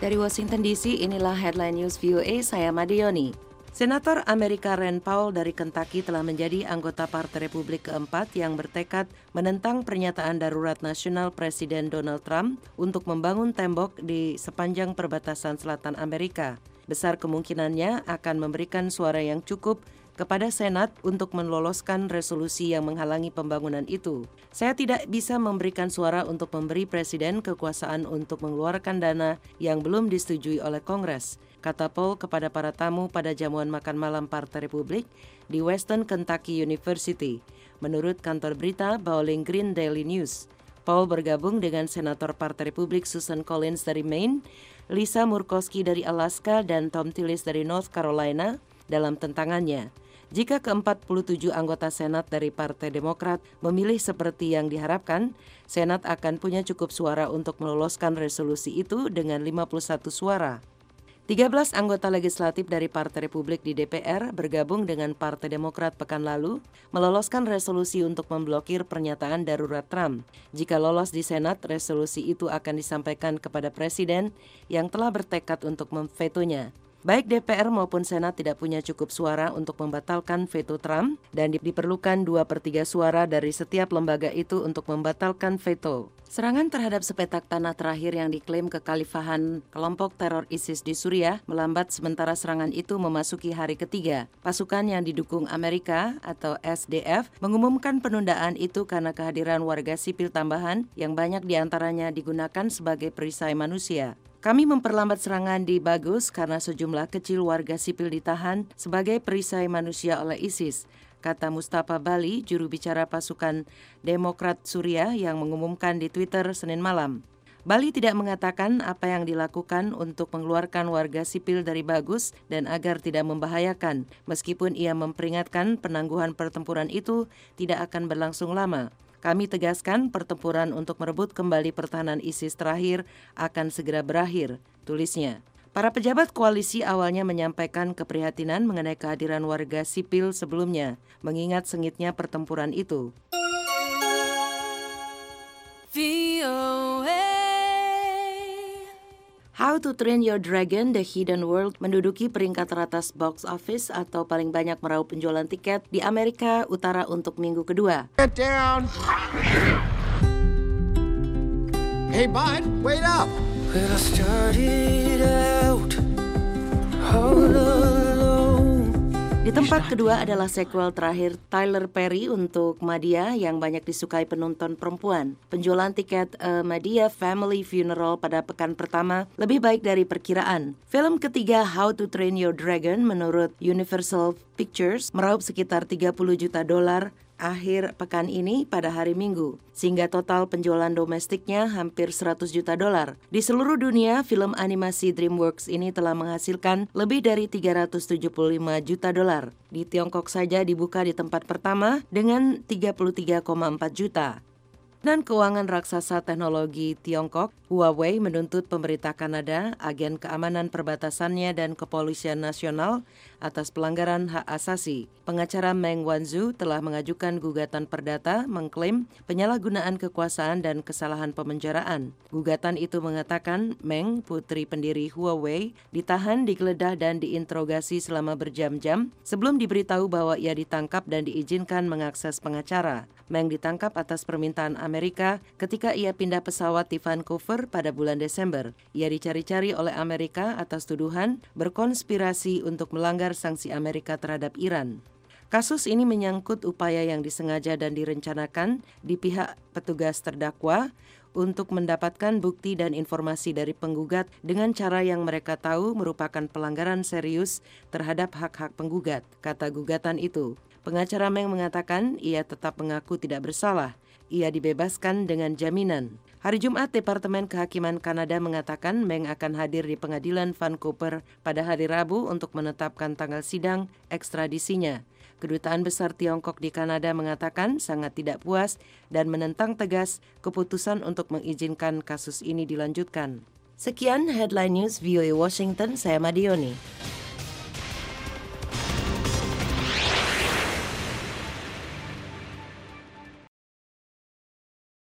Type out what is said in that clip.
Dari Washington DC, inilah Headline News VOA, saya Madioni. Senator Amerika Rand Paul dari Kentucky telah menjadi anggota Partai Republik keempat yang bertekad menentang pernyataan darurat nasional Presiden Donald Trump untuk membangun tembok di sepanjang perbatasan selatan Amerika. Besar kemungkinannya akan memberikan suara yang cukup kepada Senat untuk meloloskan resolusi yang menghalangi pembangunan itu. Saya tidak bisa memberikan suara untuk memberi Presiden kekuasaan untuk mengeluarkan dana yang belum disetujui oleh Kongres, kata Paul kepada para tamu pada jamuan makan malam Partai Republik di Western Kentucky University, menurut kantor berita Bowling Green Daily News. Paul bergabung dengan Senator Partai Republik Susan Collins dari Maine, Lisa Murkowski dari Alaska, dan Thom Tillis dari North Carolina dalam tentangannya. Jika ke-47 anggota Senat dari Partai Demokrat memilih seperti yang diharapkan, Senat akan punya cukup suara untuk meloloskan resolusi itu dengan 51 suara. 13 anggota legislatif dari Partai Republik di DPR bergabung dengan Partai Demokrat pekan lalu meloloskan resolusi untuk memblokir pernyataan darurat Trump. Jika lolos di Senat, resolusi itu akan disampaikan kepada Presiden yang telah bertekad untuk memvetonya. Baik DPR maupun Senat tidak punya cukup suara untuk membatalkan veto Trump dan diperlukan 2/3 suara dari setiap lembaga itu untuk membatalkan veto. Serangan terhadap sepetak tanah terakhir yang diklaim kekhalifahan kelompok teror ISIS di Suriah melambat sementara serangan itu memasuki hari ketiga. Pasukan yang didukung Amerika atau SDF mengumumkan penundaan itu karena kehadiran warga sipil tambahan yang banyak diantaranya digunakan sebagai perisai manusia. Kami memperlambat serangan di Bagus karena sejumlah kecil warga sipil ditahan sebagai perisai manusia oleh ISIS, kata Mustafa Bali, juru bicara pasukan Demokrat Suriah yang mengumumkan di Twitter Senin malam. Bali tidak mengatakan apa yang dilakukan untuk mengeluarkan warga sipil dari Bagus dan agar tidak membahayakan, meskipun ia memperingatkan penangguhan pertempuran itu tidak akan berlangsung lama. Kami tegaskan pertempuran untuk merebut kembali pertahanan ISIS terakhir akan segera berakhir, tulisnya. Para pejabat koalisi awalnya menyampaikan keprihatinan mengenai kehadiran warga sipil sebelumnya, mengingat sengitnya pertempuran itu. How to Train Your Dragon: The Hidden World menduduki peringkat teratas box office atau paling banyak meraup penjualan tiket di Amerika Utara untuk minggu kedua. Get down. Hey bud, wait up. When I started out all alone. Di tempat kedua adalah sequel terakhir Tyler Perry untuk Madea yang banyak disukai penonton perempuan. Penjualan tiket Madea Family Funeral pada pekan pertama lebih baik dari perkiraan. Film ketiga How to Train Your Dragon menurut Universal Pictures meraup sekitar $30 juta akhir pekan ini pada hari Minggu, sehingga total penjualan domestiknya hampir $100 juta. Di seluruh dunia, film animasi DreamWorks ini telah menghasilkan lebih dari $375 juta. Di Tiongkok saja dibuka di tempat pertama dengan 33,4 juta. Dan keuangan raksasa teknologi Tiongkok, Huawei, menuntut pemerintah Kanada, agen keamanan perbatasannya dan kepolisian nasional atas pelanggaran hak asasi. Pengacara Meng Wanzhou telah mengajukan gugatan perdata mengklaim penyalahgunaan kekuasaan dan kesalahan pemenjaraan. Gugatan itu mengatakan Meng, putri pendiri Huawei, ditahan, digeledah dan diinterogasi selama berjam-jam sebelum diberitahu bahwa ia ditangkap dan diizinkan mengakses pengacara. Meng ditangkap atas permintaan Amerika ketika ia pindah pesawat di Vancouver pada bulan Desember. Ia dicari-cari oleh Amerika atas tuduhan berkonspirasi untuk melanggar sanksi Amerika terhadap Iran. Kasus ini menyangkut upaya yang disengaja dan direncanakan di pihak petugas terdakwa untuk mendapatkan bukti dan informasi dari penggugat dengan cara yang mereka tahu merupakan pelanggaran serius terhadap hak-hak penggugat, kata gugatan itu. Pengacara Meng mengatakan ia tetap mengaku tidak bersalah. Ia dibebaskan dengan jaminan. Hari Jumat, Departemen Kehakiman Kanada mengatakan Meng akan hadir di pengadilan Vancouver pada hari Rabu untuk menetapkan tanggal sidang ekstradisinya. Kedutaan Besar Tiongkok di Kanada mengatakan sangat tidak puas dan menentang tegas keputusan untuk mengizinkan kasus ini dilanjutkan. Sekian Headline News VOA Washington, saya Madioni.